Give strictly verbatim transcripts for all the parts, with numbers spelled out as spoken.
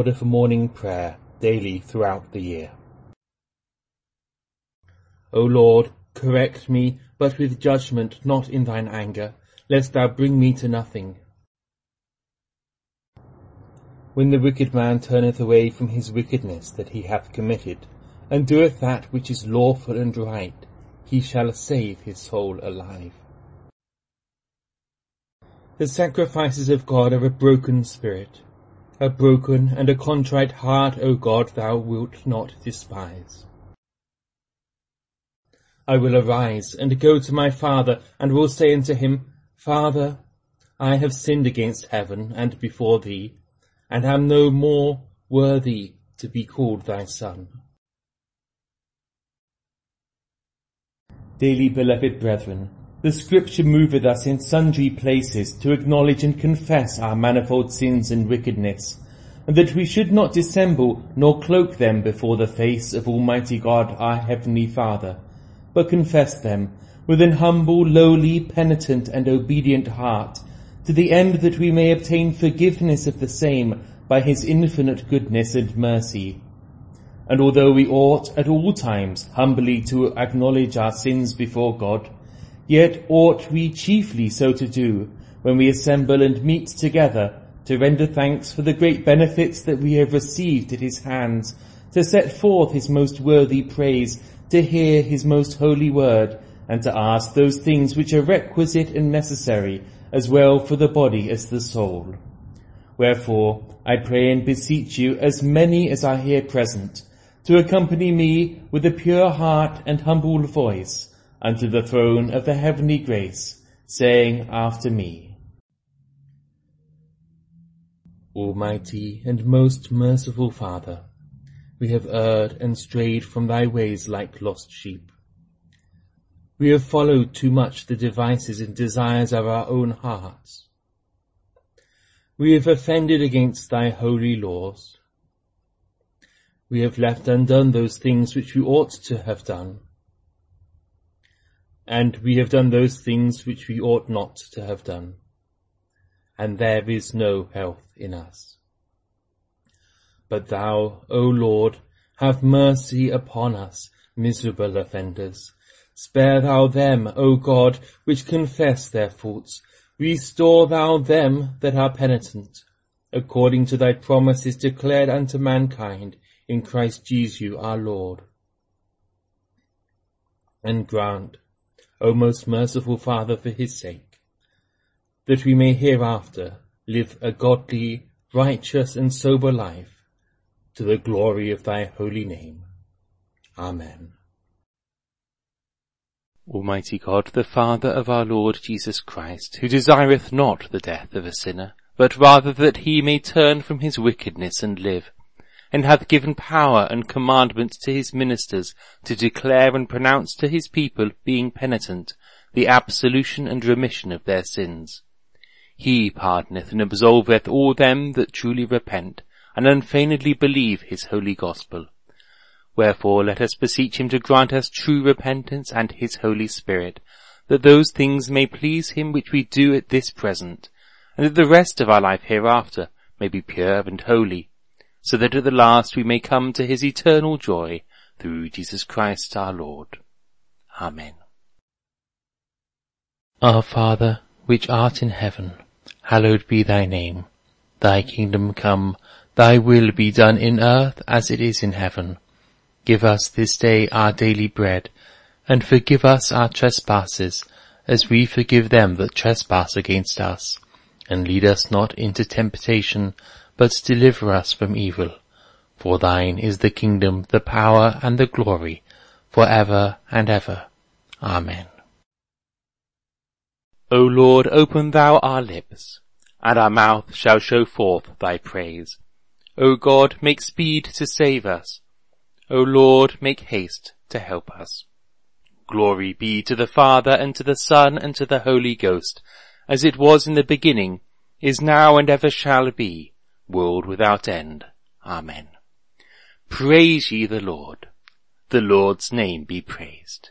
order for morning prayer daily throughout the year. O Lord, correct me, but with judgment, not in thine anger, lest thou bring me to nothing. When the wicked man turneth away from his wickedness that he hath committed, and doeth that which is lawful and right, he shall save his soul alive. The sacrifices of God are a broken spirit. A broken and a contrite heart, O God, thou wilt not despise. I will arise and go to my father, and will say unto him, Father, I have sinned against heaven and before thee, and am no more worthy to be called thy son. Dearly beloved brethren, the Scripture moveth us in sundry places to acknowledge and confess our manifold sins and wickedness, and that we should not dissemble nor cloak them before the face of Almighty God our Heavenly Father, but confess them with an humble, lowly, penitent, and obedient heart, to the end that we may obtain forgiveness of the same by his infinite goodness and mercy. And although we ought at all times humbly to acknowledge our sins before God, yet ought we chiefly so to do when we assemble and meet together to render thanks for the great benefits that we have received at his hands, to set forth his most worthy praise, to hear his most holy word, and to ask those things which are requisite and necessary, as well for the body as the soul. Wherefore, I pray and beseech you, as many as are here present, to accompany me with a pure heart and humble voice unto the throne of the heavenly grace, saying after me, Almighty and most merciful Father, we have erred and strayed from thy ways like lost sheep. We have followed too much the devices and desires of our own hearts. We have offended against thy holy laws. We have left undone those things which we ought to have done. And we have done those things which we ought not to have done. And there is no health in us. But thou, O Lord, have mercy upon us, miserable offenders. Spare thou them, O God, which confess their faults. Restore thou them that are penitent, according to thy promises declared unto mankind in Christ Jesus our Lord. And grant, O most merciful Father, for his sake, that we may hereafter live a godly, righteous, and sober life, to the glory of thy holy name. Amen. Almighty God, the Father of our Lord Jesus Christ, who desireth not the death of a sinner, but rather that he may turn from his wickedness and live, and hath given power and commandment to his ministers to declare and pronounce to his people, being penitent, the absolution and remission of their sins. He pardoneth and absolveth all them that truly repent, and unfeignedly believe his holy gospel. Wherefore let us beseech him to grant us true repentance and his Holy Spirit, that those things may please him which we do at this present, and that the rest of our life hereafter may be pure and holy, so that at the last we may come to his eternal joy, through Jesus Christ our Lord. Amen. Our Father, which art in heaven, hallowed be thy name. Thy kingdom come, thy will be done in earth as it is in heaven. Give us this day our daily bread, and forgive us our trespasses, as we forgive them that trespass against us. And lead us not into temptation, but deliver us from evil. For thine is the kingdom, the power, and the glory, for ever and ever. Amen. O Lord, open thou our lips, and our mouth shall show forth thy praise. O God, make speed to save us. O Lord, make haste to help us. Glory be to the Father, and to the Son, and to the Holy Ghost, as it was in the beginning, is now, and ever shall be, world without end. Amen. Praise ye the Lord. The Lord's name be praised.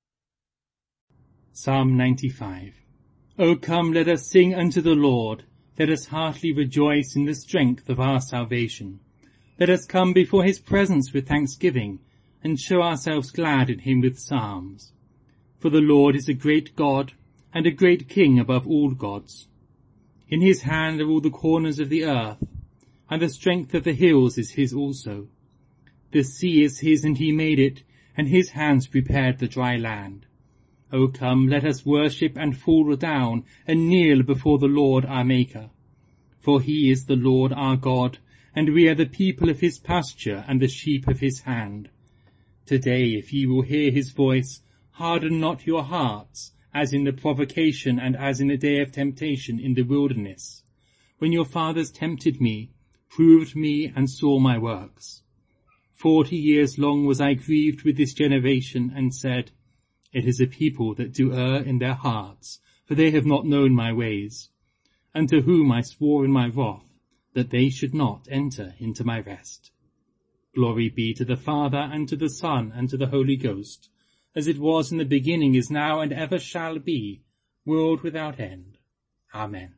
Psalm ninety-five. O come, let us sing unto the Lord. let us heartily rejoice in the strength of our salvation. Let us come before his presence with thanksgiving, and show ourselves glad in him with psalms. For the Lord is a great God, and a great King above all gods. In his hand are all the corners of the earth, and the strength of the hills is his also. The sea is his, and he made it, and his hands prepared the dry land. O come, let us worship and fall down, and kneel before the Lord our Maker. For he is the Lord our God, and we are the people of his pasture, and the sheep of his hand. Today, if ye will hear his voice, harden not your hearts, as in the provocation and as in the day of temptation in the wilderness, when your fathers tempted me, proved me, and saw my works. Forty years long was I grieved with this generation, and said, It is a people that do err in their hearts, for they have not known my ways, unto whom I swore in my wrath, that they should not enter into my rest. Glory be to the Father, and to the Son, and to the Holy Ghost, as it was in the beginning, is now, and ever shall be, world without end. Amen.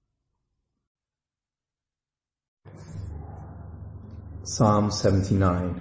Psalm seventy-nine.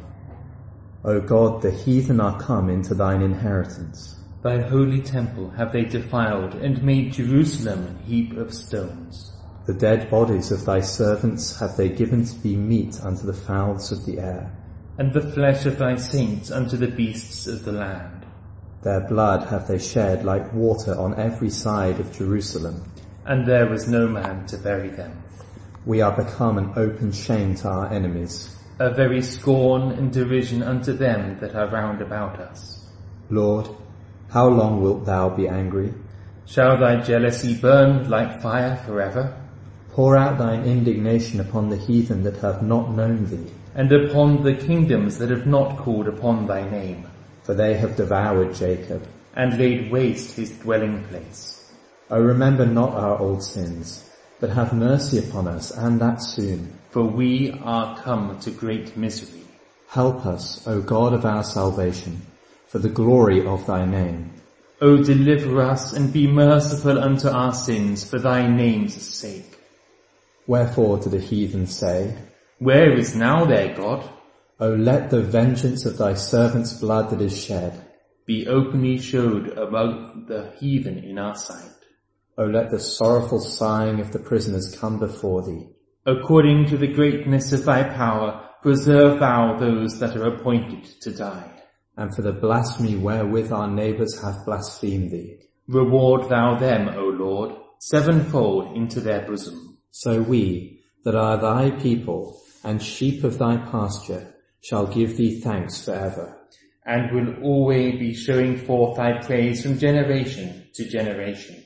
O God, the heathen are come into thine inheritance. Thy holy temple have they defiled, and made Jerusalem a heap of stones. The dead bodies of thy servants have they given to be meat unto the fowls of the air, and the flesh of thy saints unto the beasts of the land. Their blood have they shed like water on every side of Jerusalem, and there was no man to bury them. We are become an open shame to our enemies, a very scorn and derision unto them that are round about us. Lord, how long wilt thou be angry? Shall thy jealousy burn like fire forever? Pour out thine indignation upon the heathen that have not known thee, and upon the kingdoms that have not called upon thy name. For they have devoured Jacob, and laid waste his dwelling place. O remember not our old sins, but have mercy upon us, and that soon. For we are come to great misery. Help us, O God of our salvation, for the glory of thy name. O deliver us, and be merciful unto our sins, for thy name's sake. Wherefore do the heathen say, Where is now their God? O let the vengeance of thy servant's blood that is shed be openly showed among the heathen in our sight. O let the sorrowful sighing of the prisoners come before thee. According to the greatness of thy power, preserve thou those that are appointed to die. And for the blasphemy wherewith our neighbours have blasphemed thee, reward thou them, O Lord, sevenfold into their bosom. So we, that are thy people, and sheep of thy pasture, shall give thee thanks for ever, and will always be showing forth thy praise from generation to generation.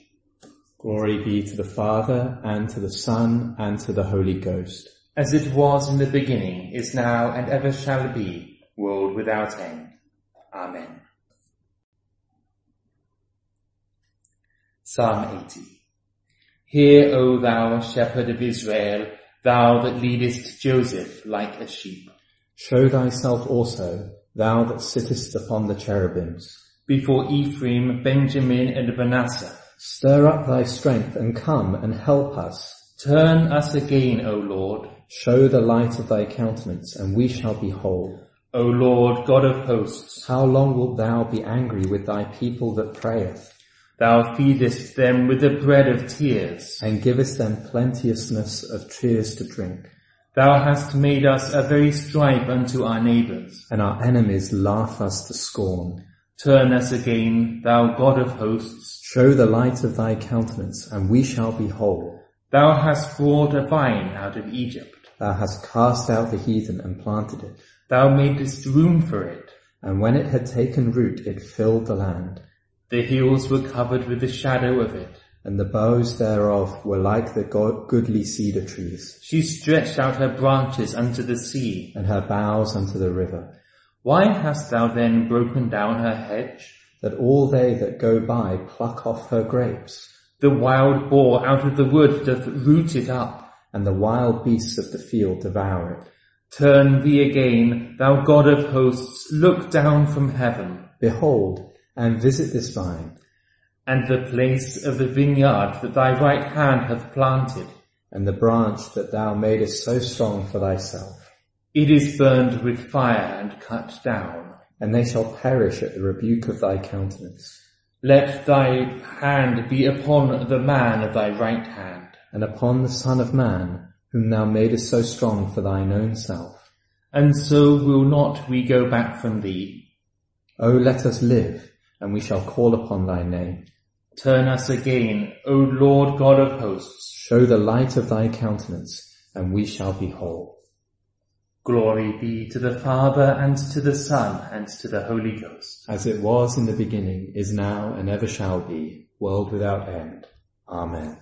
Glory be to the Father, and to the Son, and to the Holy Ghost. As it was in the beginning, is now, and ever shall be, world without end. Amen. Psalm eighty. Hear, O thou shepherd of Israel, thou that leadest Joseph like a sheep. Show thyself also, thou that sittest upon the cherubims. Before Ephraim, Benjamin, and Manasseh. Stir up thy strength, and come and help us. Turn us again, O Lord. Show the light of thy countenance, and we shall be whole. O Lord, God of hosts, how long wilt thou be angry with thy people that prayeth? Thou feedest them with the bread of tears, and givest them plenteousness of tears to drink. Thou hast made us a very strife unto our neighbours, and our enemies laugh us to scorn. Turn us again, thou God of hosts. Show the light of thy countenance, and we shall be whole. Thou hast brought a vine out of Egypt. Thou hast cast out the heathen and planted it. Thou madest room for it. And when it had taken root, it filled the land. The hills were covered with the shadow of it, and the boughs thereof were like the goodly cedar trees. She stretched out her branches unto the sea, and her boughs unto the river. Why hast thou then broken down her hedge? That all they that go by pluck off her grapes. The wild boar out of the wood doth root it up, and the wild beasts of the field devour it. Turn thee again, thou God of hosts, look down from heaven. Behold, and visit this vine, and the place of the vineyard that thy right hand hath planted. and the branch that thou madest so strong for thyself. It is burned with fire and cut down, and they shall perish at the rebuke of thy countenance. Let thy hand be upon the man of thy right hand, and upon the Son of Man, whom thou madest so strong for thine own self. And so will not we go back from thee. O let us live, and we shall call upon thy name. Turn us again, O Lord God of hosts. Show the light of thy countenance, and we shall be whole. Glory be to the Father, and to the Son, and to the Holy Ghost. As it was in the beginning, is now, and ever shall be, world without end. Amen.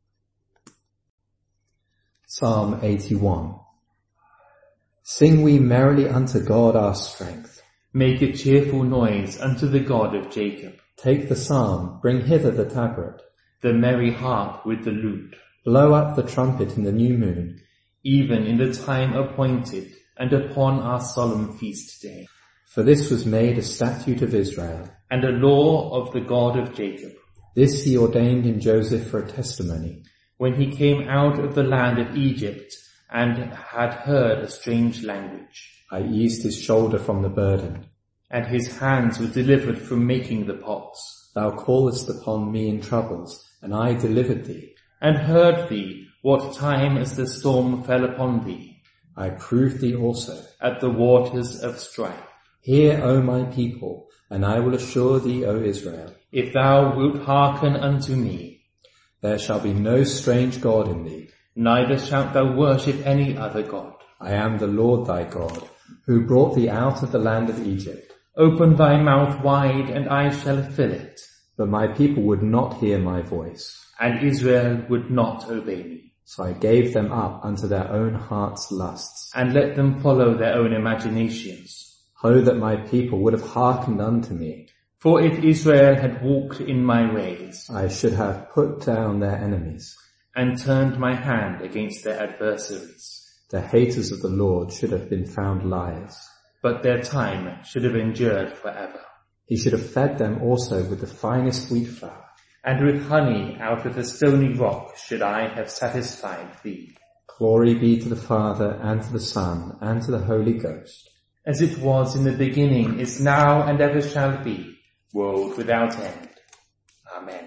Psalm eighty-one. Sing we merrily unto God our strength. Make a cheerful noise unto the God of Jacob. Take the psalm, bring hither the tabret. The merry harp with the lute. Blow up the trumpet in the new moon, even in the time appointed, and upon our solemn feast day. For this was made a statute of Israel, and a law of the God of Jacob. This he ordained in Joseph for a testimony, when he came out of the land of Egypt, and had heard a strange language. I eased his shoulder from the burden, and his hands were delivered from making the pots. Thou callest upon me in troubles, and I delivered thee, and heard thee, what time as the storm fell upon thee. I proved thee also at the waters of strife. Hear, O my people, and I will assure thee, O Israel. If thou wilt hearken unto me, there shall be no strange God in thee, neither shalt thou worship any other God. I am the Lord thy God, who brought thee out of the land of Egypt. Open thy mouth wide, and I shall fill it. But my people would not hear my voice, and Israel would not obey me. So I gave them up unto their own heart's lusts, and let them follow their own imaginations. Oh, that my people would have hearkened unto me. For if Israel had walked in my ways, I should have put down their enemies, and turned my hand against their adversaries. The haters of the Lord should have been found liars, but their time should have endured forever. He should have fed them also with the finest wheat flour, and with honey out of the stony rock should I have satisfied thee. Glory be to the Father, and to the Son, and to the Holy Ghost. As it was in the beginning, is now, and ever shall be, world without end. Amen.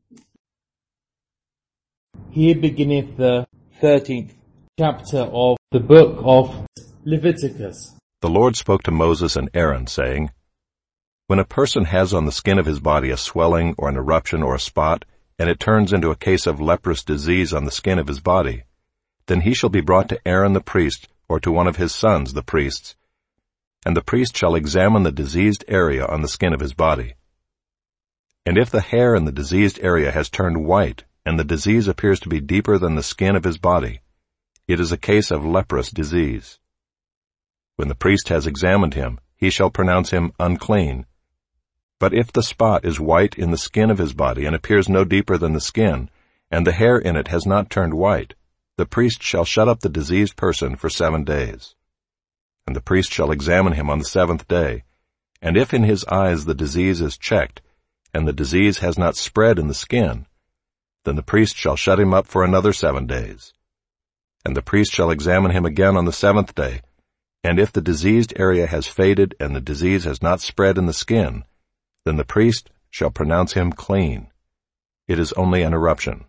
Here beginneth the thirteenth chapter of the book of Leviticus. The Lord spoke to Moses and Aaron, saying, When a person has on the skin of his body a swelling or an eruption or a spot, and it turns into a case of leprous disease on the skin of his body, then he shall be brought to Aaron the priest, or to one of his sons the priests, and the priest shall examine the diseased area on the skin of his body. And if the hair in the diseased area has turned white, and the disease appears to be deeper than the skin of his body, it is a case of leprous disease. When the priest has examined him, he shall pronounce him unclean. But if the spot is white in the skin of his body and appears no deeper than the skin, and the hair in it has not turned white, the priest shall shut up the diseased person for seven days. And the priest shall examine him on the seventh day, and if in his eyes the disease is checked, and the disease has not spread in the skin, then the priest shall shut him up for another seven days. And the priest shall examine him again on the seventh day, and if the diseased area has faded and the disease has not spread in the skin, then the priest shall pronounce him clean. It is only an eruption.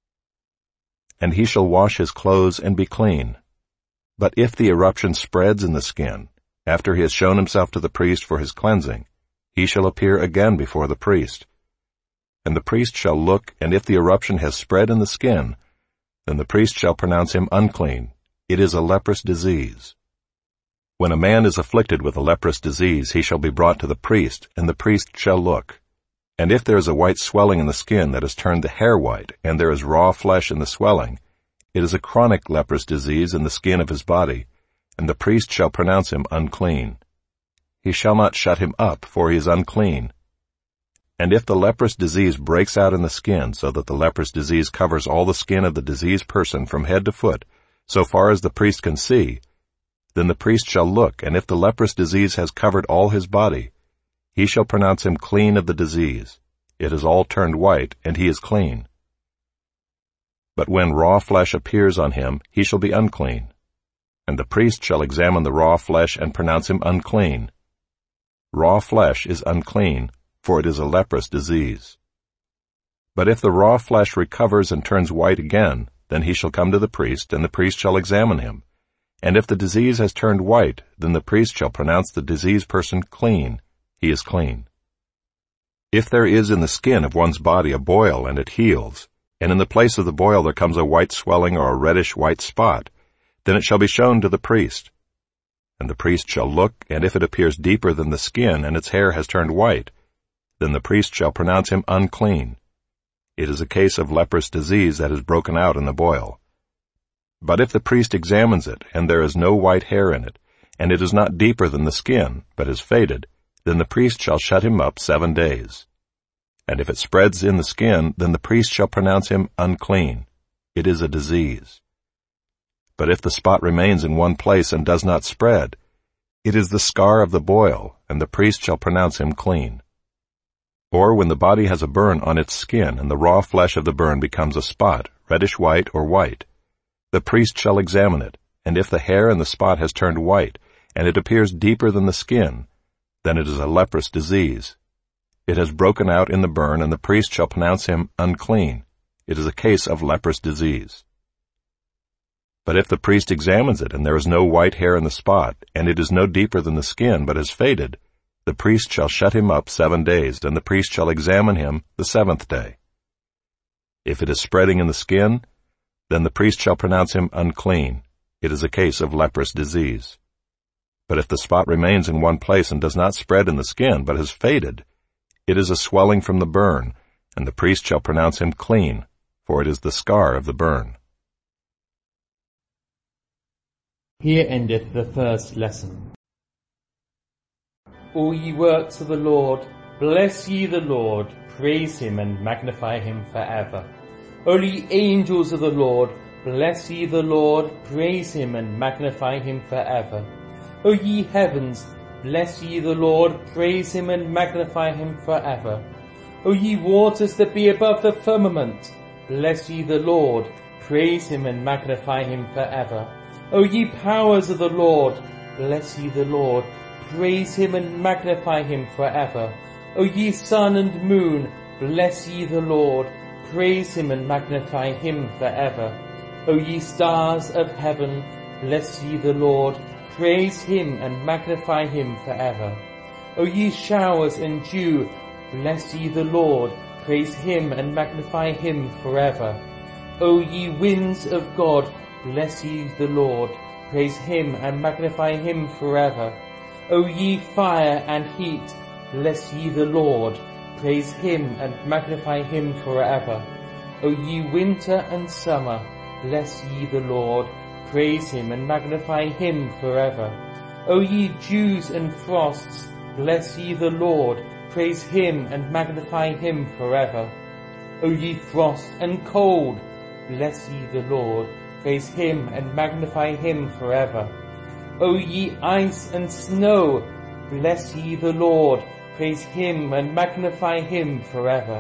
And he shall wash his clothes and be clean. But if the eruption spreads in the skin, after he has shown himself to the priest for his cleansing, he shall appear again before the priest. And the priest shall look, and if the eruption has spread in the skin, then the priest shall pronounce him unclean. It is a leprous disease. When a man is afflicted with a leprous disease, he shall be brought to the priest, and the priest shall look. And if there is a white swelling in the skin that has turned the hair white, and there is raw flesh in the swelling, it is a chronic leprous disease in the skin of his body, and the priest shall pronounce him unclean. He shall not shut him up, for he is unclean. And if the leprous disease breaks out in the skin, so that the leprous disease covers all the skin of the diseased person from head to foot, so far as the priest can see, then the priest shall look, and if the leprous disease has covered all his body, he shall pronounce him clean of the disease. It is all turned white, and he is clean. But when raw flesh appears on him, he shall be unclean. And the priest shall examine the raw flesh and pronounce him unclean. Raw flesh is unclean, for it is a leprous disease. But if the raw flesh recovers and turns white again, then he shall come to the priest, and the priest shall examine him. And if the disease has turned white, then the priest shall pronounce the diseased person clean. He is clean. If there is in the skin of one's body a boil and it heals, and in the place of the boil there comes a white swelling or a reddish-white spot, then it shall be shown to the priest. And the priest shall look, and if it appears deeper than the skin and its hair has turned white, then the priest shall pronounce him unclean. It is a case of leprous disease that has broken out in the boil. But if the priest examines it, and there is no white hair in it, and it is not deeper than the skin, but is faded, then the priest shall shut him up seven days. And if it spreads in the skin, then the priest shall pronounce him unclean. It is a disease. But if the spot remains in one place and does not spread, it is the scar of the boil, and the priest shall pronounce him clean. Or when the body has a burn on its skin, and the raw flesh of the burn becomes a spot, reddish-white or white, the priest shall examine it, and if the hair in the spot has turned white, and it appears deeper than the skin, then it is a leprous disease. It has broken out in the burn, and the priest shall pronounce him unclean. It is a case of leprous disease. But if the priest examines it, and there is no white hair in the spot, and it is no deeper than the skin, but has faded, the priest shall shut him up seven days, and the priest shall examine him the seventh day. If it is spreading in the skin, then the priest shall pronounce him unclean. It is a case of leprous disease. But if the spot remains in one place and does not spread in the skin, but has faded, it is a swelling from the burn, and the priest shall pronounce him clean, for it is the scar of the burn. Here endeth the first lesson. All ye works of the Lord, bless ye the Lord, praise him and magnify him forever. O ye angels of the Lord, bless ye the Lord, praise him and magnify him forever. O ye heavens, bless ye the Lord, praise him and magnify him forever. O ye waters that be above the firmament, bless ye the Lord, praise him and magnify him forever. O ye powers of the Lord, bless ye the Lord, praise him and magnify him forever. O ye sun and moon, bless ye the Lord, praise him and magnify him forever. O ye stars of heaven, bless ye the Lord, praise him and magnify him forever. O ye showers and dew, bless ye the Lord, praise him and magnify him forever. O ye winds of God, bless ye the Lord, praise him and magnify him forever. O ye fire and heat, bless ye the Lord, praise him and magnify him forever. O ye winter and summer, bless ye the Lord, praise him and magnify him forever. O ye dews and frosts, bless ye the Lord, praise him and magnify him forever. O ye frost and cold, bless ye the Lord, praise him and magnify him forever. O ye ice and snow, bless ye the Lord, praise him and magnify him forever.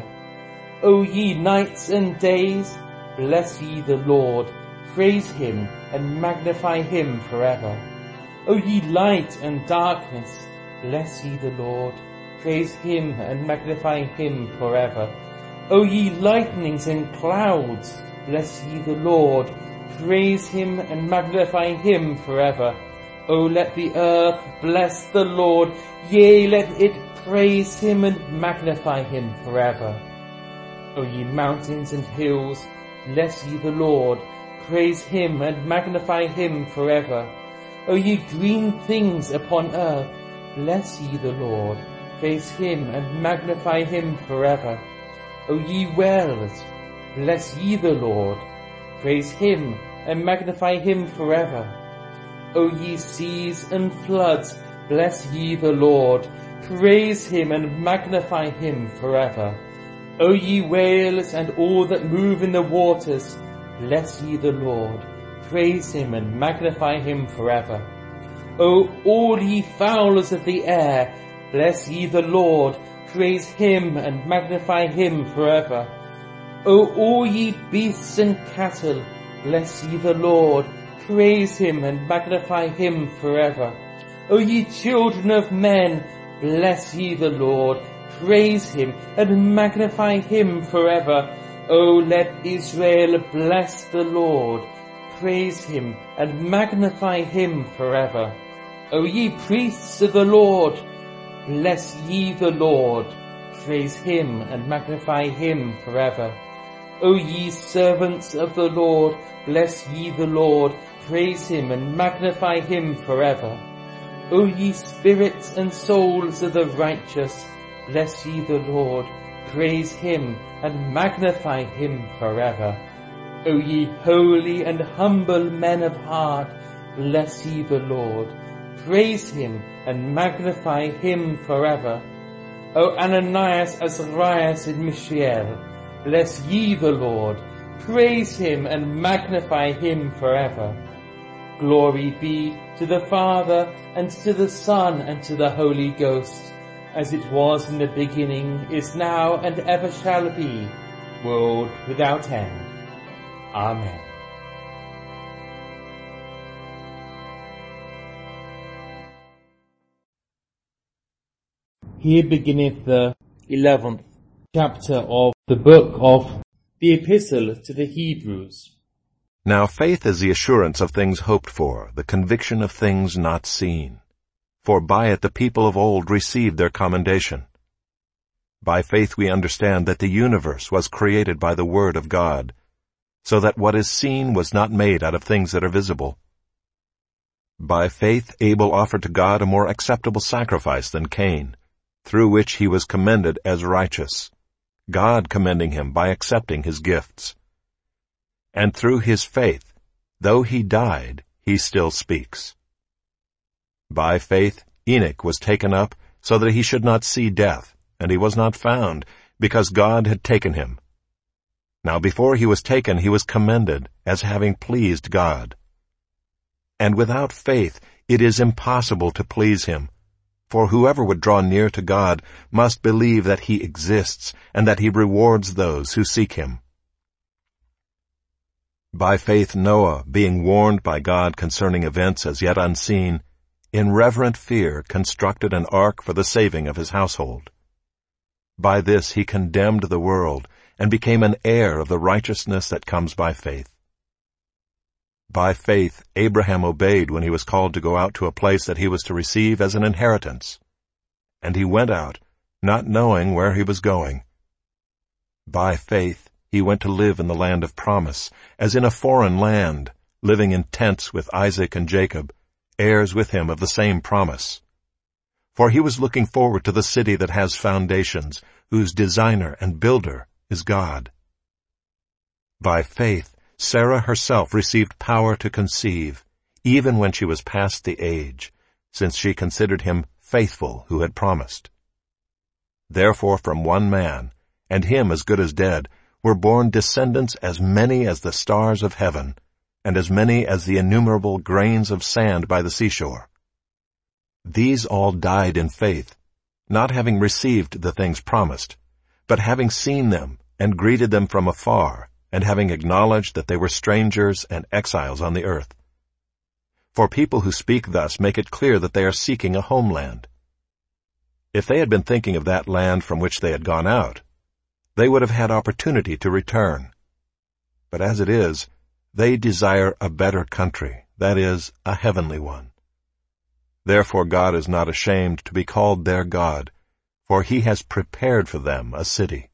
O ye nights and days, bless ye the Lord, praise him and magnify him forever. O ye light and darkness, bless ye the Lord, praise him and magnify him forever. O ye lightnings and clouds, bless ye the Lord, praise him and magnify him forever. O let the earth bless the Lord, yea, let it praise him and magnify him forever. O ye mountains and hills, bless ye the Lord, praise him and magnify him forever. O ye green things upon earth, bless ye the Lord, praise him and magnify him forever. O ye wells, bless ye the Lord, praise him and magnify him forever. O ye seas and floods, bless ye the Lord, praise him and magnify him forever. O ye whales and all that move in the waters, bless ye the Lord, praise him and magnify him forever. O all ye fowlers of the air, bless ye the Lord, praise him and magnify him forever. O all ye beasts and cattle, bless ye the Lord, praise him and magnify him forever. O ye children of men, bless ye the Lord, praise him and magnify him forever. O let Israel bless the Lord, praise him and magnify him forever. O ye priests of the Lord, bless ye the Lord, praise him and magnify him forever. O ye servants of the Lord, bless ye the Lord, praise him and magnify him forever. O ye spirits and souls of the righteous, bless ye the Lord, praise him and magnify him forever. O ye holy and humble men of heart, bless ye the Lord, praise him and magnify him forever. O Ananias, Azarias, and Mishael, bless ye the Lord, praise him and magnify him forever. Glory be to the Father, and to the Son, and to the Holy Ghost, as it was in the beginning, is now, and ever shall be, world without end. Amen. Here beginneth the eleventh chapter of the book of the Epistle to the Hebrews. Now faith is the assurance of things hoped for, the conviction of things not seen. For by it the people of old received their commendation. By faith we understand that the universe was created by the word of God, so that what is seen was not made out of things that are visible. By faith Abel offered to God a more acceptable sacrifice than Cain, through which he was commended as righteous, God commending him by accepting his gifts. And through his faith, though he died, he still speaks. By faith Enoch was taken up so that he should not see death, and he was not found, because God had taken him. Now before he was taken he was commended as having pleased God. And without faith it is impossible to please him, for whoever would draw near to God must believe that he exists, and that he rewards those who seek him. By faith Noah, being warned by God concerning events as yet unseen, in reverent fear constructed an ark for the saving of his household. By this he condemned the world, and became an heir of the righteousness that comes by faith. By faith Abraham obeyed when he was called to go out to a place that he was to receive as an inheritance. And he went out, not knowing where he was going. By faith he went to live in the land of promise, as in a foreign land, living in tents with Isaac and Jacob, heirs with him of the same promise. For he was looking forward to the city that has foundations, whose designer and builder is God. By faith Sarah herself received power to conceive, even when she was past the age, since she considered him faithful who had promised. Therefore from one man, and him as good as dead, were born descendants as many as the stars of heaven, and as many as the innumerable grains of sand by the seashore. These all died in faith, not having received the things promised, but having seen them and greeted them from afar, and having acknowledged that they were strangers and exiles on the earth. For people who speak thus make it clear that they are seeking a homeland. If they had been thinking of that land from which they had gone out, they would have had opportunity to return. But as it is, they desire a better country, that is, a heavenly one. Therefore God is not ashamed to be called their God, for he has prepared for them a city.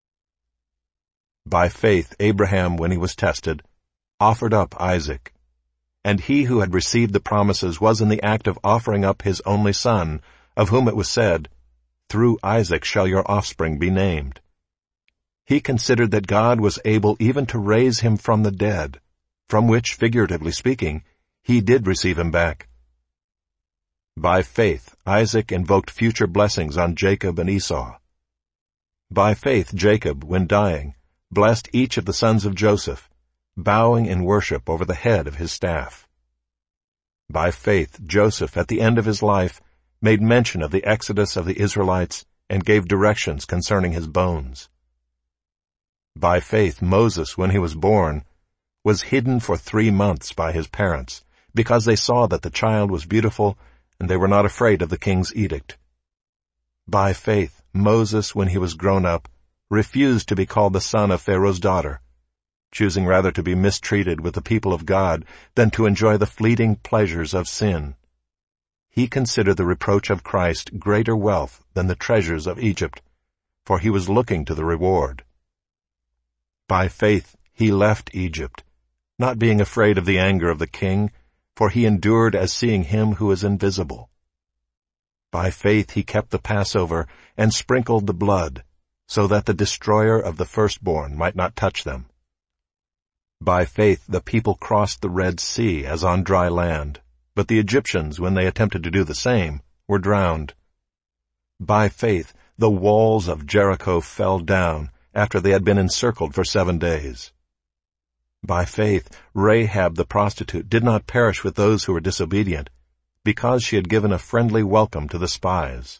By faith Abraham, when he was tested, offered up Isaac. And he who had received the promises was in the act of offering up his only son, of whom it was said, "Through Isaac shall your offspring be named." He considered that God was able even to raise him from the dead, from which, figuratively speaking, he did receive him back. By faith Isaac invoked future blessings on Jacob and Esau. By faith Jacob, when dying, blessed each of the sons of Joseph, bowing in worship over the head of his staff. By faith Joseph, at the end of his life, made mention of the exodus of the Israelites and gave directions concerning his bones. By faith Moses, when he was born, was hidden for three months by his parents, because they saw that the child was beautiful, and they were not afraid of the king's edict. By faith Moses, when he was grown up, refused to be called the son of Pharaoh's daughter, choosing rather to be mistreated with the people of God than to enjoy the fleeting pleasures of sin. He considered the reproach of Christ greater wealth than the treasures of Egypt, for he was looking to the reward. By faith he left Egypt, not being afraid of the anger of the king, for he endured as seeing him who is invisible. By faith he kept the Passover and sprinkled the blood, so that the destroyer of the firstborn might not touch them. By faith the people crossed the Red Sea as on dry land, but the Egyptians, when they attempted to do the same, were drowned. By faith the walls of Jericho fell down after they had been encircled for seven days. By faith Rahab the prostitute did not perish with those who were disobedient, because she had given a friendly welcome to the spies.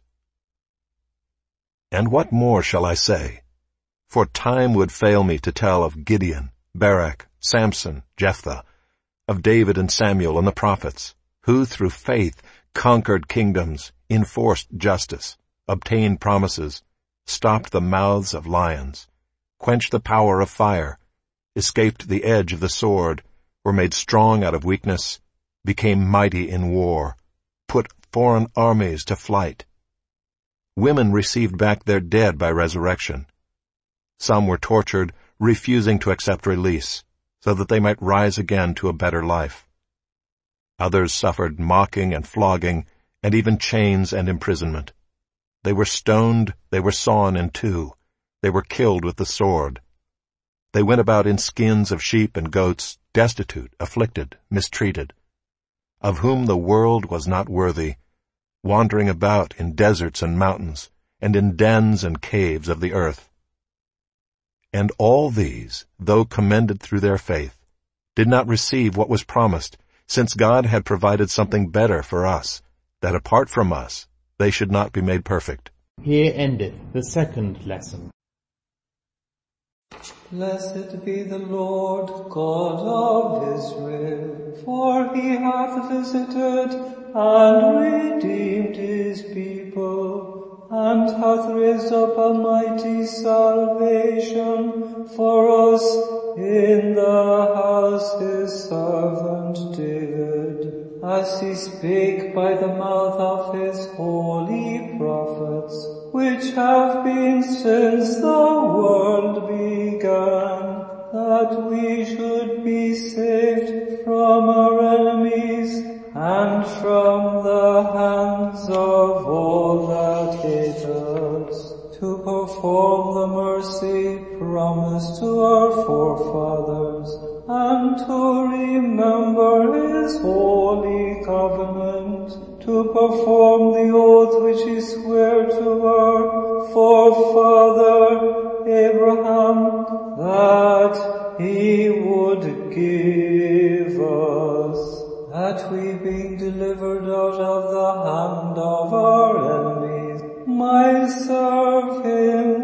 And what more shall I say? For time would fail me to tell of Gideon, Barak, Samson, Jephthah, of David and Samuel and the prophets, who through faith conquered kingdoms, enforced justice, obtained promises, stopped the mouths of lions, quenched the power of fire, escaped the edge of the sword, were made strong out of weakness, became mighty in war, put foreign armies to flight. Women received back their dead by resurrection. Some were tortured, refusing to accept release, so that they might rise again to a better life. Others suffered mocking and flogging, and even chains and imprisonment. They were stoned, they were sawn in two, they were killed with the sword. They went about in skins of sheep and goats, destitute, afflicted, mistreated, of whom the world was not worthy, wandering about in deserts and mountains, and in dens and caves of the earth. And all these, though commended through their faith, did not receive what was promised, since God had provided something better for us, that apart from us they should not be made perfect. Here endeth the second lesson. Blessed be the Lord God of Israel, for he hath visited and redeemed his people, and hath raised up a mighty salvation for us in the house his servant David, as he spake by the mouth of his holy prophets, which have been since the world began, that we should be saved from our enemies and from the hands of all that hate us, to perform the mercy promised to our forefathers, and to remember his holy covenant, to perform the oath which he sware to our forefather Abraham, that he would give us, that we, being delivered out of the hand of our enemies, might serve him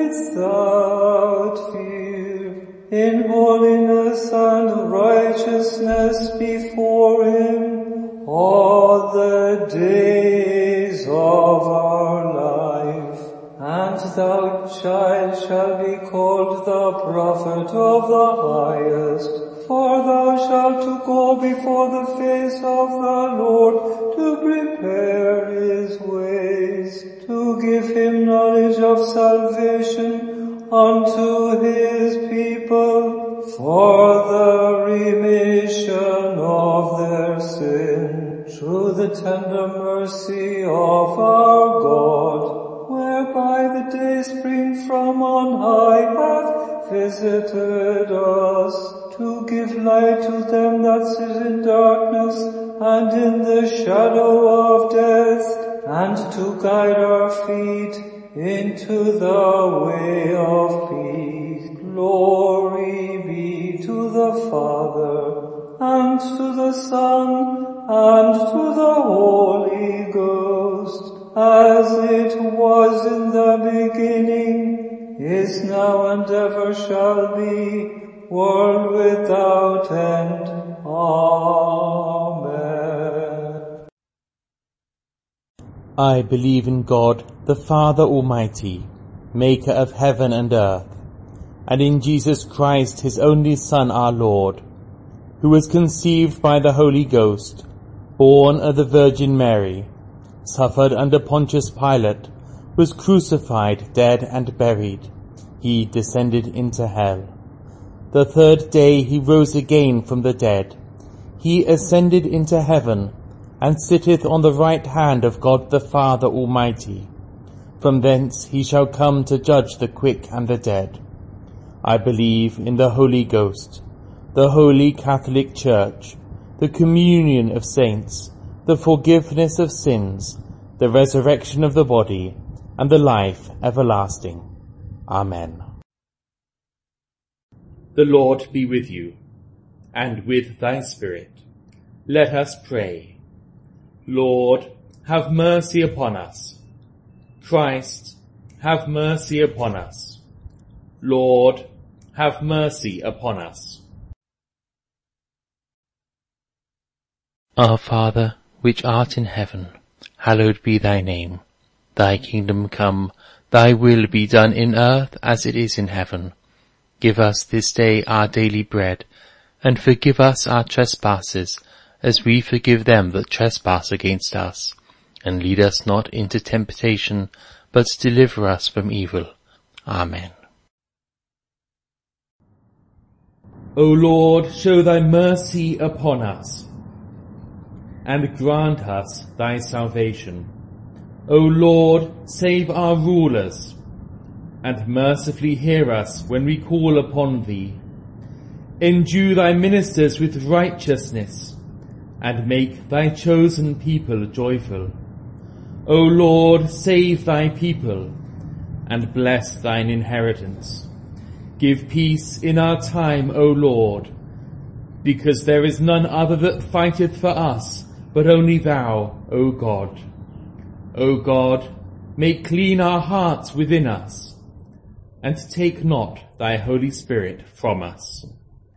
without fear, in holiness and righteousness before him all the days of our life. And thou, child, shalt be called the prophet of the highest, for thou shalt to go before the face of the Lord, to prepare his ways, to give him knowledge of salvation unto his people, for the remission of their sin, through the tender mercy of our God, whereby the day spring from on high hath visited us, to give light to them that sit in darkness and in the shadow of death, and to guide our feet into the way of peace. Glory be to the Father, and to the Son, and to the Holy Ghost, as it was in the beginning, is now and ever shall be, world without end. Amen. I believe in God, the Father Almighty, maker of heaven and earth, and in Jesus Christ, his only Son, our Lord, who was conceived by the Holy Ghost, born of the Virgin Mary, suffered under Pontius Pilate, was crucified, dead, and buried. He descended into hell. The third day he rose again from the dead. He ascended into heaven, and sitteth on the right hand of God the Father Almighty. From thence he shall come to judge the quick and the dead. I believe in the Holy Ghost, the Holy Catholic Church, the communion of saints, the forgiveness of sins, the resurrection of the body, and the life everlasting. Amen. The Lord be with you, and with thy spirit. Let us pray. Lord, have mercy upon us. Christ, have mercy upon us. Lord, have mercy upon us. Our Father, which art in heaven, hallowed be thy name. Thy kingdom come, thy will be done in earth as it is in heaven. Give us this day our daily bread, and forgive us our trespasses, as we forgive them that trespass against us. And lead us not into temptation, but deliver us from evil. Amen. O Lord, show thy mercy upon us, and grant us thy salvation. O Lord, save our rulers, and mercifully hear us when we call upon thee. Endue thy ministers with righteousness, and make thy chosen people joyful. O Lord, save thy people, and bless thine inheritance. Give peace in our time, O Lord, because there is none other that fighteth for us, but only thou, O God. O God, make clean our hearts within us, and take not thy Holy Spirit from us.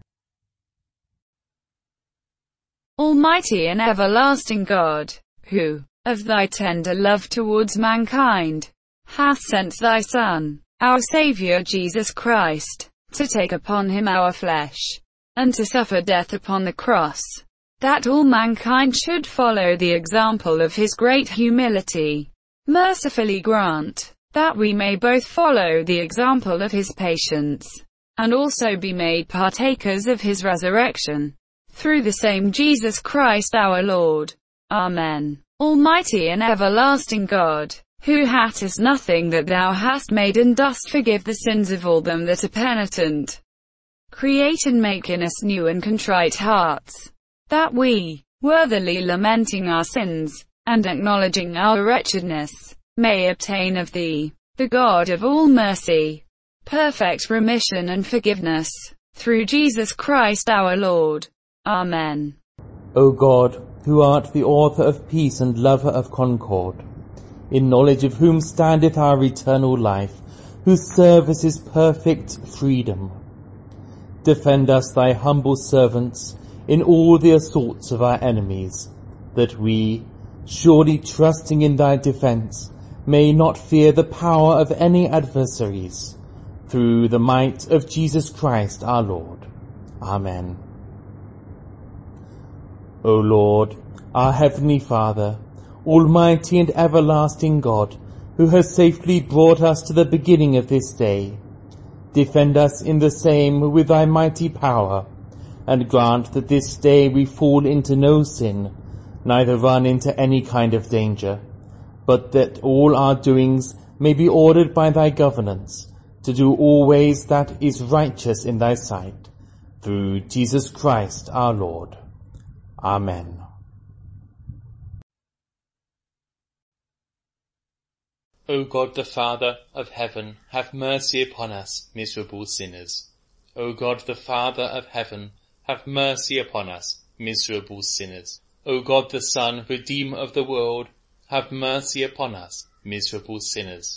Almighty and everlasting God, who, of thy tender love towards mankind, hast sent thy Son, our Saviour Jesus Christ, to take upon him our flesh, and to suffer death upon the cross, that all mankind should follow the example of his great humility. Mercifully grant that we may both follow the example of his patience, and also be made partakers of his resurrection, through the same Jesus Christ our Lord. Amen. Almighty and everlasting God, who hatest nothing that thou hast made, and dost forgive the sins of all them that are penitent, create and make in us new and contrite hearts, that we, worthily lamenting our sins, and acknowledging our wretchedness, may obtain of thee, the God of all mercy, perfect remission and forgiveness, through Jesus Christ our Lord. Amen. O God, who art the author of peace and lover of concord, in knowledge of whom standeth our eternal life, whose service is perfect freedom, defend us, thy humble servants, in all the assaults of our enemies, that we, surely trusting in thy defence, may not fear the power of any adversaries, through the might of Jesus Christ our Lord. Amen. O Lord, our heavenly Father, almighty and everlasting God, who has safely brought us to the beginning of this day, defend us in the same with thy mighty power, and grant that this day we fall into no sin, neither run into any kind of danger, but that all our doings may be ordered by thy governance, to do always that is righteous in thy sight, through Jesus Christ our Lord. Amen. O God the Father of heaven, have mercy upon us, miserable sinners. O God the Father of heaven, have mercy upon us, miserable sinners. O God the Son, Redeemer of the world, have mercy upon us, miserable sinners.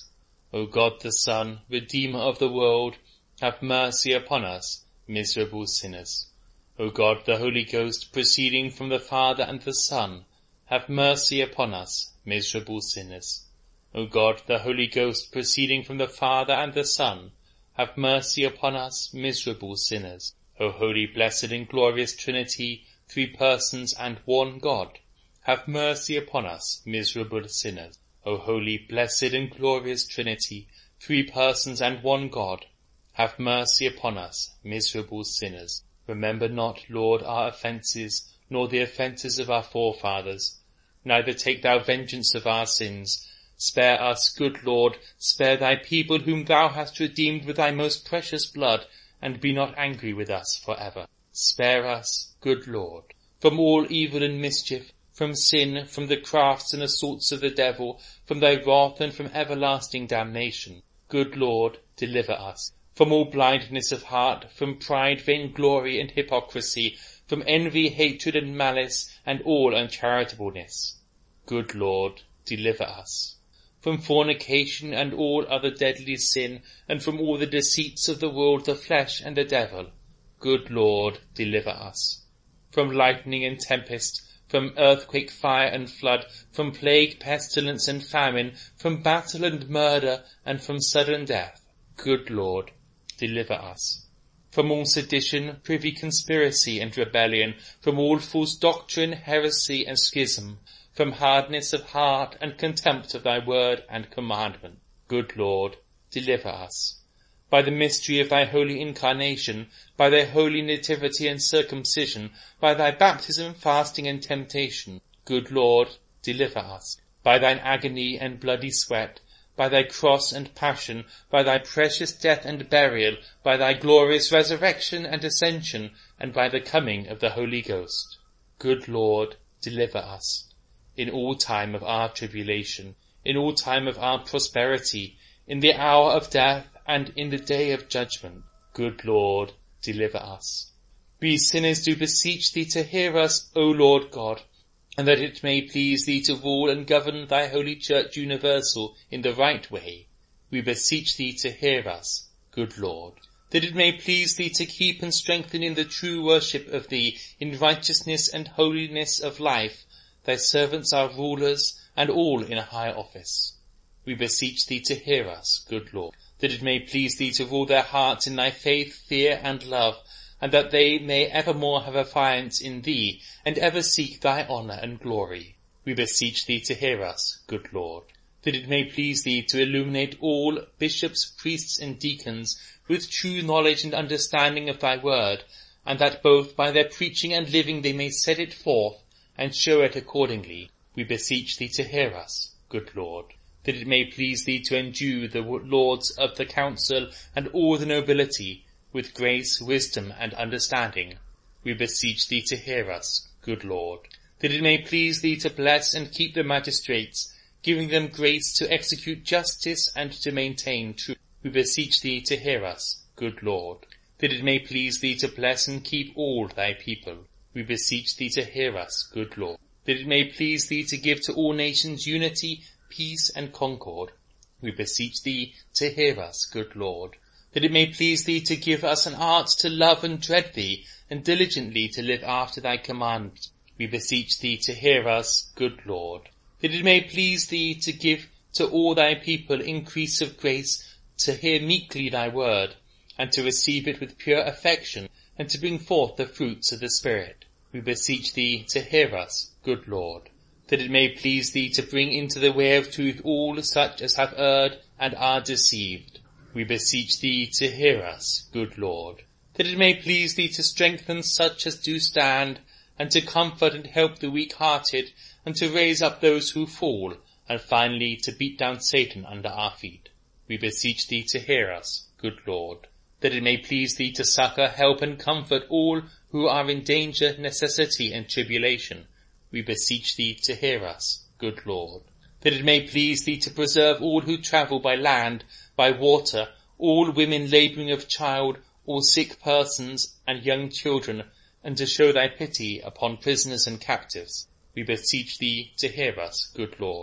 O God the Son, Redeemer of the world, have mercy upon us, miserable sinners. O God the Holy Ghost, proceeding from the Father and the Son, have mercy upon us, miserable sinners. O God the Holy Ghost, proceeding from the Father and the Son, have mercy upon us, miserable sinners. O holy, blessed, and glorious Trinity, three persons and one God, have mercy upon us, miserable sinners. O holy, blessed, and glorious Trinity, three persons and one God, have mercy upon us, miserable sinners. Remember not, Lord, our offences, nor the offences of our forefathers. Neither take thou vengeance of our sins. Spare us, good Lord, spare thy people whom thou hast redeemed with thy most precious blood, and be not angry with us for ever. Spare us, good Lord, from all evil and mischief, from sin, from the crafts and assaults of the devil, from thy wrath and from everlasting damnation. Good Lord, deliver us from all blindness of heart, from pride, vainglory, and hypocrisy, from envy, hatred, and malice, and all uncharitableness. Good Lord, deliver us from fornication and all other deadly sin, and from all the deceits of the world, the flesh, and the devil. Good Lord, deliver us from lightning and tempest, from earthquake, fire, and flood, from plague, pestilence, and famine, from battle and murder, and from sudden death. Good Lord, deliver us from all sedition, privy conspiracy, and rebellion, from all false doctrine, heresy, and schism, from hardness of heart and contempt of thy word and commandment. Good Lord, deliver us by the mystery of thy holy incarnation, by thy holy nativity and circumcision, by thy baptism, fasting, and temptation. Good Lord, deliver us by thine agony and bloody sweat, by thy cross and passion, by thy precious death and burial, by thy glorious resurrection and ascension, and by the coming of the Holy Ghost. Good Lord, deliver us in all time of our tribulation, in all time of our prosperity, in the hour of death, and in the day of judgment. Good Lord, deliver us. We sinners do beseech thee to hear us, O Lord God, and that it may please thee to rule and govern thy holy Church universal in the right way. We beseech thee to hear us, good Lord, that it may please thee to keep and strengthen in the true worship of thee, in righteousness and holiness of life, thy servants, our rulers, and all in a high office. We beseech thee to hear us, good Lord, that it may please thee to rule their hearts in thy faith, fear, and love, and that they may evermore have affiance in thee, and ever seek thy honour and glory. We beseech thee to hear us, good Lord, that it may please thee to illuminate all bishops, priests, and deacons with true knowledge and understanding of thy word, and that both by their preaching and living they may set it forth, and show it accordingly. We beseech thee to hear us, good Lord, that it may please thee to endue the lords of the council and all the nobility with grace, wisdom, and understanding. We beseech thee to hear us, good Lord, that it may please thee to bless and keep the magistrates, giving them grace to execute justice and to maintain truth. We beseech thee to hear us, good Lord, that it may please thee to bless and keep all thy people. We beseech thee to hear us, good Lord, that it may please thee to give to all nations unity, peace, and concord. We beseech thee to hear us, good Lord, that it may please thee to give us an art to love and dread thee, and diligently to live after thy commandments. We beseech thee to hear us, good Lord, that it may please thee to give to all thy people increase of grace, to hear meekly thy word, and to receive it with pure affection, and to bring forth the fruits of the Spirit. We beseech thee to hear us, good Lord, that it may please thee to bring into the way of truth all such as have erred and are deceived. We beseech thee to hear us, good Lord, that it may please thee to strengthen such as do stand, and to comfort and help the weak-hearted, and to raise up those who fall, and finally to beat down Satan under our feet. We beseech thee to hear us, good Lord, that it may please thee to succour, help, and comfort all who are in danger, necessity, and tribulation. We beseech thee to hear us, good Lord, that it may please thee to preserve all who travel by land, by water, all women labouring of child, all sick persons, and young children, and to show thy pity upon prisoners and captives. We beseech thee to hear us, good Lord,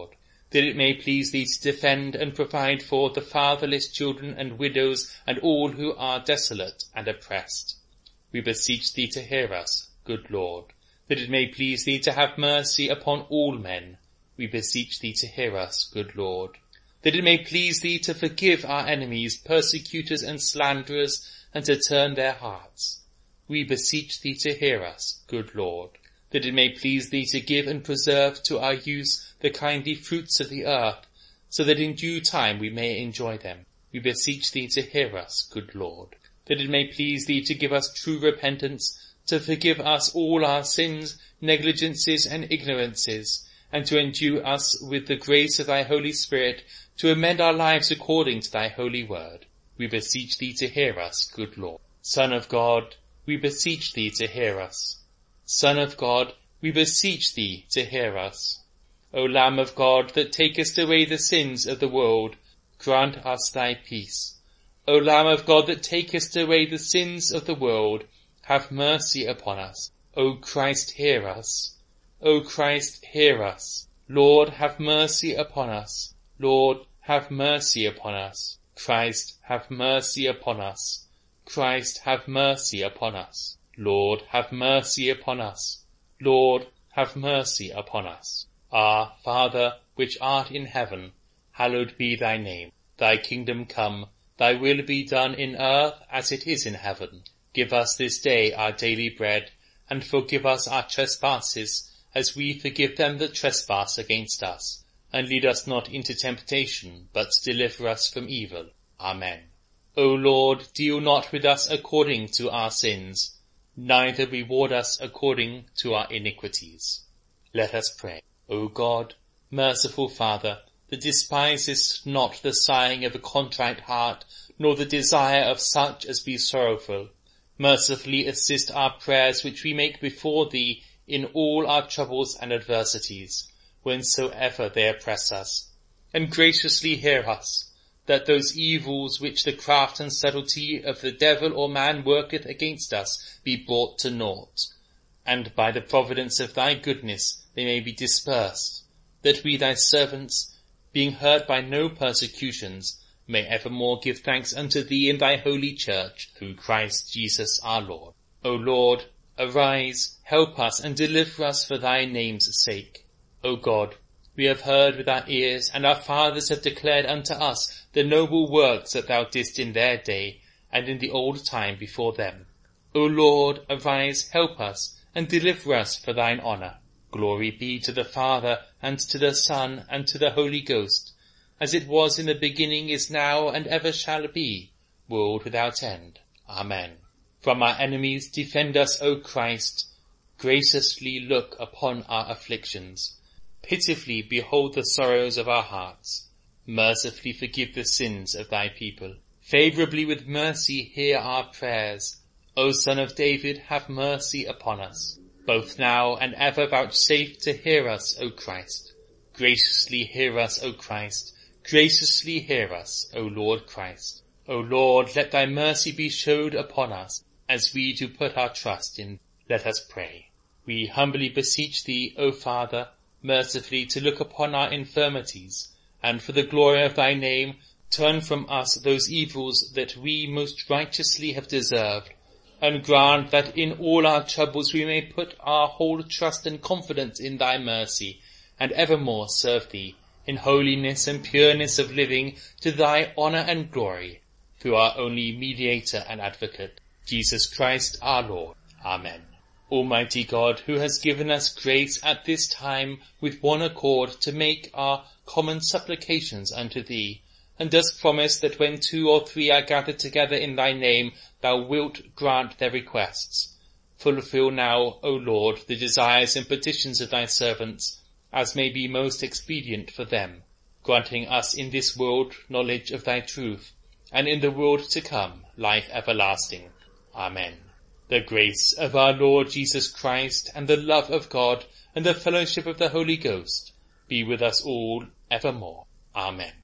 that it may please thee to defend and provide for the fatherless children and widows and all who are desolate and oppressed. We beseech thee to hear us, good Lord, that it may please thee to have mercy upon all men. We beseech thee to hear us, good Lord, that it may please thee to forgive our enemies, persecutors and slanderers, and to turn their hearts. We beseech thee to hear us, good Lord, that it may please thee to give and preserve to our use the kindly fruits of the earth, so that in due time we may enjoy them. We beseech thee to hear us, good Lord, that it may please thee to give us true repentance, to forgive us all our sins, negligences and ignorances, and to endue us with the grace of thy Holy Spirit to amend our lives according to thy holy word. We beseech thee to hear us, good Lord. Son of God, we beseech thee to hear us. Son of God, we beseech thee to hear us. O Lamb of God, that takest away the sins of the world, grant us thy peace. O Lamb of God, that takest away the sins of the world, have mercy upon us. O Christ, hear us. O Christ, hear us. Lord, have mercy upon us. Lord, have mercy upon us. Christ, have mercy upon us. Christ, have mercy upon us. Lord, have mercy upon us. Lord, have mercy upon us. Our Father, which art in heaven, hallowed be thy name. Thy kingdom come, thy will be done in earth as it is in heaven. Give us this day our daily bread, and forgive us our trespasses, as we forgive them that trespass against us. And lead us not into temptation, but deliver us from evil. Amen. O Lord, deal not with us according to our sins, neither reward us according to our iniquities. Let us pray. O God, merciful Father, that despisest not the sighing of a contrite heart, nor the desire of such as be sorrowful, mercifully assist our prayers which we make before thee in all our troubles and adversities, whensoever they oppress us, and graciously hear us, that those evils which the craft and subtlety of the devil or man worketh against us be brought to naught, and by the providence of thy goodness they may be dispersed, that we thy servants, being hurt by no persecutions, may evermore give thanks unto thee in thy holy church, through Christ Jesus our Lord. O Lord, arise, help us, and deliver us for thy name's sake. O God, we have heard with our ears, and our fathers have declared unto us the noble works that thou didst in their day, and in the old time before them. O Lord, arise, help us, and deliver us for thine honour. Glory be to the Father, and to the Son, and to the Holy Ghost, as it was in the beginning, is now, and ever shall be, world without end. Amen. From our enemies defend us, O Christ. Graciously look upon our afflictions. Pitifully behold the sorrows of our hearts. Mercifully forgive the sins of thy people. Favourably with mercy hear our prayers. O Son of David, have mercy upon us. Both now and ever vouchsafe to hear us, O Christ. Graciously hear us, O Christ. Graciously hear us, O Lord Christ. O Lord, let thy mercy be showed upon us, as we do put our trust in. Let us pray. We humbly beseech thee, O Father, mercifully to look upon our infirmities, and for the glory of thy name, turn from us those evils that we most righteously have deserved, and grant that in all our troubles we may put our whole trust and confidence in thy mercy, and evermore serve thee in holiness and pureness of living, to thy honour and glory, through our only mediator and advocate, Jesus Christ our Lord. Amen. Almighty God, who has given us grace at this time with one accord to make our common supplications unto thee, and dost promise that when two or three are gathered together in thy name, thou wilt grant their requests. Fulfill now, O Lord, the desires and petitions of thy servants, as may be most expedient for them, granting us in this world knowledge of thy truth, and in the world to come life everlasting. Amen. The grace of our Lord Jesus Christ, and the love of God, and the fellowship of the Holy Ghost, be with us all evermore. Amen.